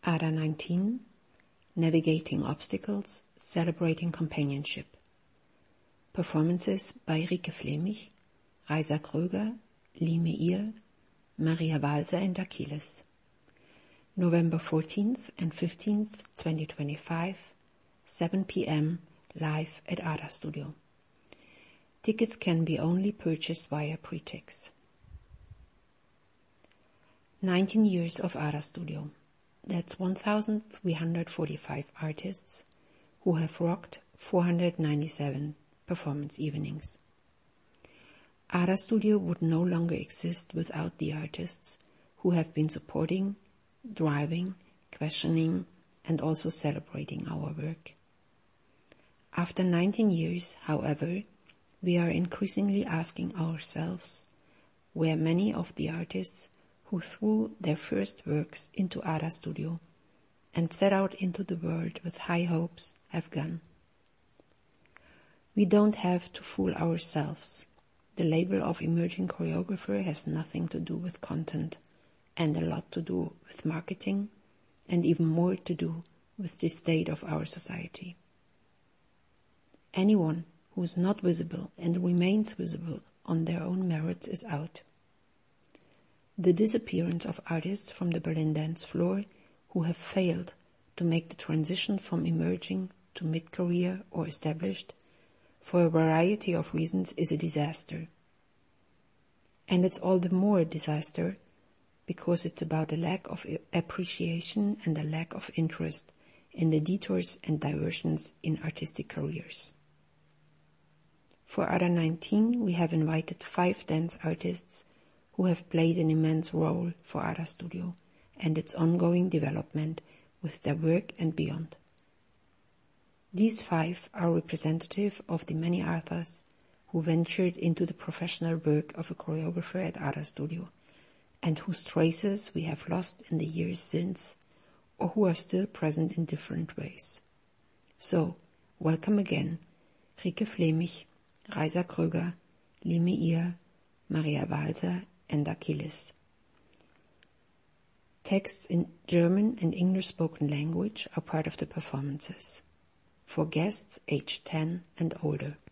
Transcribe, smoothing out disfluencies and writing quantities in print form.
ADA 19, Navigating Obstacles, Celebrating Companionship. Performances by Rike Flemich, Reisa Kröger, Lee Meir, Maria Walser and Achilles. November 14th and 15th, 2025, 7 p.m. live at ADA Studio. Tickets can be only purchased via Pretix. 19 years of ADA Studio. That's 1,345 artists who have rocked 497 performance evenings. ADA Studio would no longer exist without the artists who have been supporting, driving, questioning, and also celebrating our work. After 19 years, however, we are increasingly asking ourselves where many of the artists who threw their first works into ADA Studio and set out into the world with high hopes have gone. We don't have to fool ourselves. The label of emerging choreographer has nothing to do with content and a lot to do with marketing and even more to do with the state of our society. Anyone who is not visible and remains visible on their own merits is out. The disappearance of artists from the Berlin dance floor who have failed to make the transition from emerging to mid-career or established for a variety of reasons is a disaster. And it's all the more a disaster because it's about a lack of appreciation and a lack of interest in the detours and diversions in artistic careers. For ADA 19, we have invited 5 dance artists who have played an immense role for ADA Studio and its ongoing development with their work and beyond. These 5 are representative of the many others who ventured into the professional work of a choreographer at ADA Studio and whose traces we have lost in the years since or who are still present in different ways. So, welcome again, Rike Flemich, Reisa Kröger, Lee Meir, Maria Walser and Achilles. Texts in German and English spoken language are part of the performances, for guests aged 10 and older.